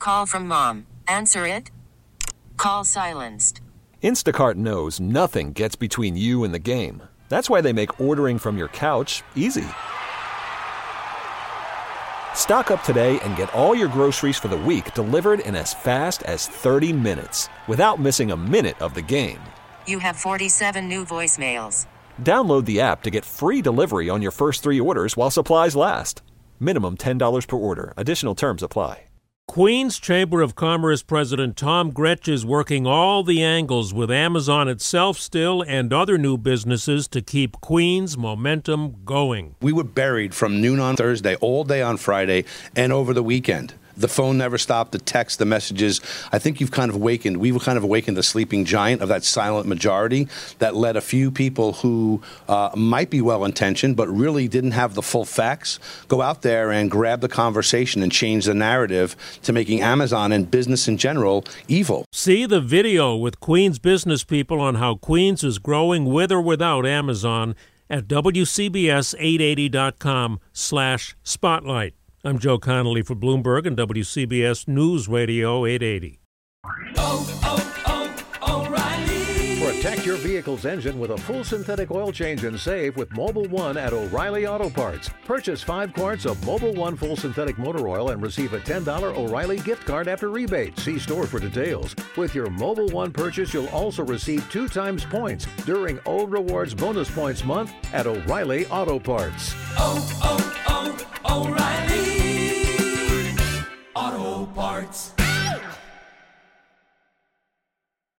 call from mom. Answer it. Call silenced. Instacart knows nothing gets between you and the game. That's why they make ordering from your couch easy. Stock up today and get all your groceries for the week delivered in as fast as 30 minutes without missing a minute of the game. You have 47 new voicemails. Download the app to get free delivery on your first 3 orders while supplies last. Minimum $10 per order. Additional terms apply. Queens Chamber of Commerce President Tom Gretsch is working all the angles with Amazon itself still and other new businesses to keep Queens' momentum going. We were buried from noon on Thursday, all day on Friday, and over the weekend. The phone never stopped, the text, the messages. I think we've kind of awakened the sleeping giant of that silent majority that let a few people who might be well-intentioned but really didn't have the full facts go out there and grab the conversation and change the narrative to making Amazon and business in general evil. See the video with Queens business people on how Queens is growing with or without Amazon at WCBS880.com/spotlight. I'm Joe Connolly for Bloomberg and WCBS News Radio 880. O'Reilly. Protect your vehicle's engine with a full synthetic oil change and save with Mobil 1 at O'Reilly Auto Parts. Purchase 5 quarts of Mobil 1 full synthetic motor oil and receive a $10 O'Reilly gift card after rebate. See store for details. With your Mobil 1 purchase, you'll also receive 2 times points during O Rewards Bonus Points Month at O'Reilly Auto Parts. O'Reilly.